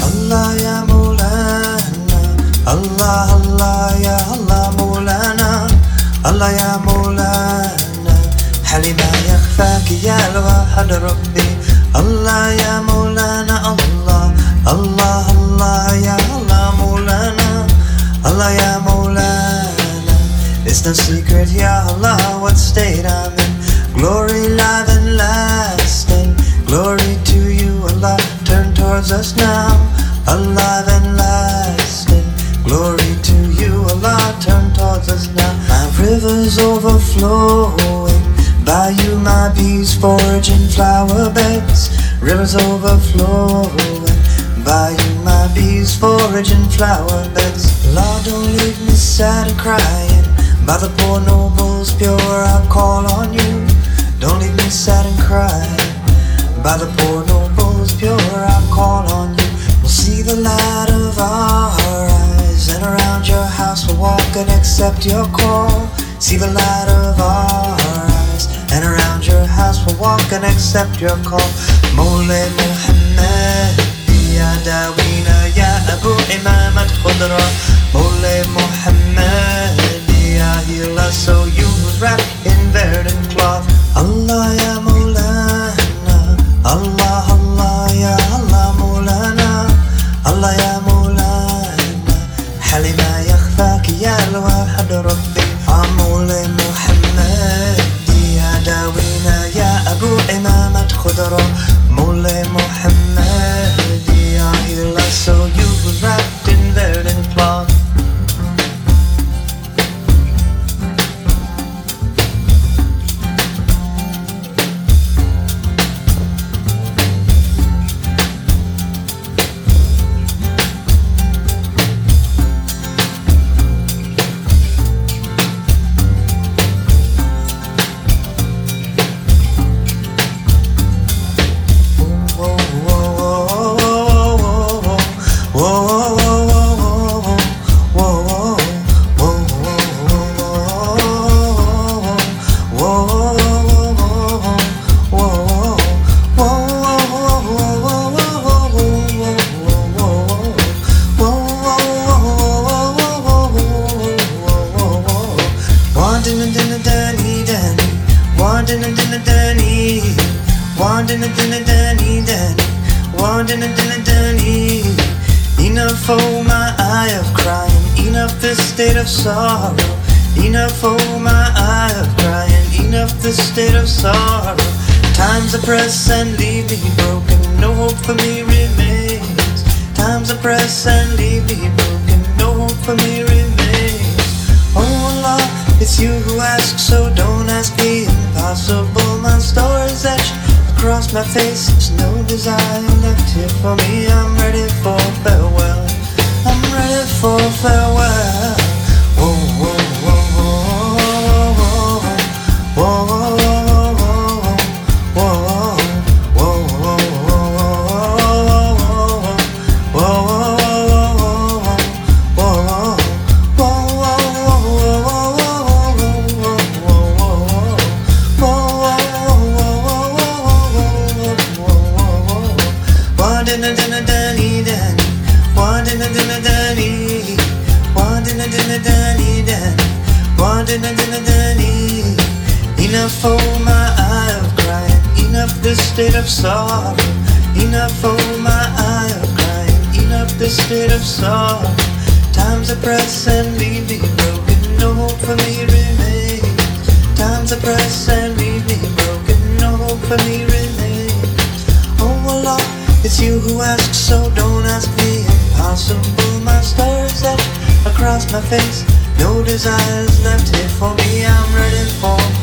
Allah ya Maulana, Allah Allah ya Allah Maulana, Allah ya Maulana, حالي ما يخفاك يا الواحد ربي. Allah ya Maulana, Allah Allah Allah ya Allah Maulana, Allah ya Maulana. It's no secret, ya Allah, what state I'm in. Glory live and lasting, glory to you, Allah. Turn towards us now, alive and lasting. Glory to you, Allah. Turn towards us now. My rivers overflowing, by you my bees forage in flower beds. Rivers overflowing, by you my bees forage in flower beds. Lord, don't leave me sad and crying. By the poor nobles pure I call on you. Don't leave me sad and crying. By the poor nobles pure I call on you. We'll see the light of our eyes, and around your house we'll walk and accept your call. See the light of our eyes, and around your house we'll walk and accept your call. Mawlay Muhammad ya dawina ya Abu Imamat Khudra. Mawlay Muhammad ya heal us, so you was wrapped in verdant cloth. Allah ya Maulana, Allah Allah ya Allah Maulana, Allah ya Maulana, حالي ما يخفاك يا الواحد ربي. Mawlay Muhammad ya dawina ya Abu Imamat Khudra. Mawlay Muhammad ya heal us, so you was wrapped in verdant cloth. Enough, oh my eye of crying, enough this state of sorrow. Enough, oh my eye of crying, enough this state of sorrow. Times are press and leave me broken, no hope for me remains. Times are press and leave me broken, no hope for me remains. Oh Allah, it's you who ask, so don't ask me impossible. My story's etched across my face, there's no desire left here for me. I'm ready for farewell, I'm ready for farewell. Whoa, whoa, whoa, whoa, whoa, whoa, Enough, oh my eye of crying, enough this state of sorrow. Enough, oh my eye of crying, enough this state of sorrow. Times are press and leave me broken, no hope for me remains. Times are press and leave me broken, no hope for me remains. Oh Allah, it's you who ask, so don't ask me impossible. My story's etched across my face, no desires left here for me. I'm ready for